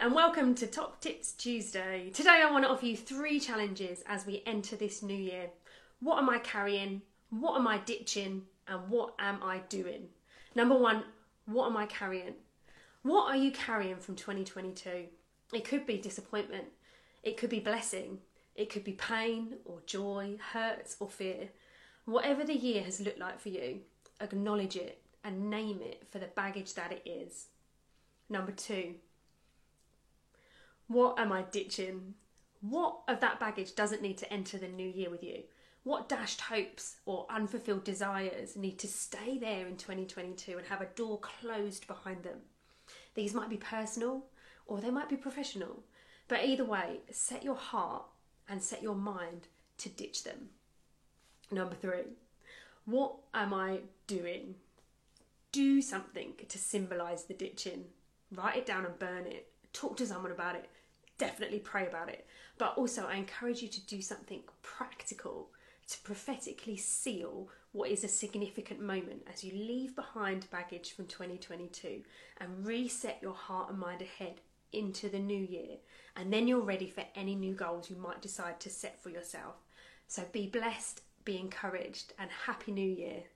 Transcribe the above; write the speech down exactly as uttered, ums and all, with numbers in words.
and welcome to Top Tips Tuesday. Today I want to offer you three challenges as we enter this new year. What am I carrying? What am I ditching? And what am I doing? Number one, what am I carrying? What are you carrying from twenty twenty-two? It could be disappointment. It could be blessing. It could be pain or joy, hurt or fear. Whatever the year has looked like for you, acknowledge it and name it for the baggage that it is. Number two, what am I ditching? What of that baggage doesn't need to enter the new year with you? What dashed hopes or unfulfilled desires need to stay there in twenty twenty-two and have a door closed behind them? These might be personal or they might be professional, but either way, set your heart and set your mind to ditch them. Number three, what am I doing? Do something to symbolise the ditching. Write it down and burn it. Talk to someone about it. Definitely pray about it. But also I encourage you to do something practical to prophetically seal what is a significant moment as you leave behind baggage from twenty twenty-two and reset your heart and mind ahead into the new year. And then you're ready for any new goals you might decide to set for yourself. So be blessed, be encouraged, and Happy New Year.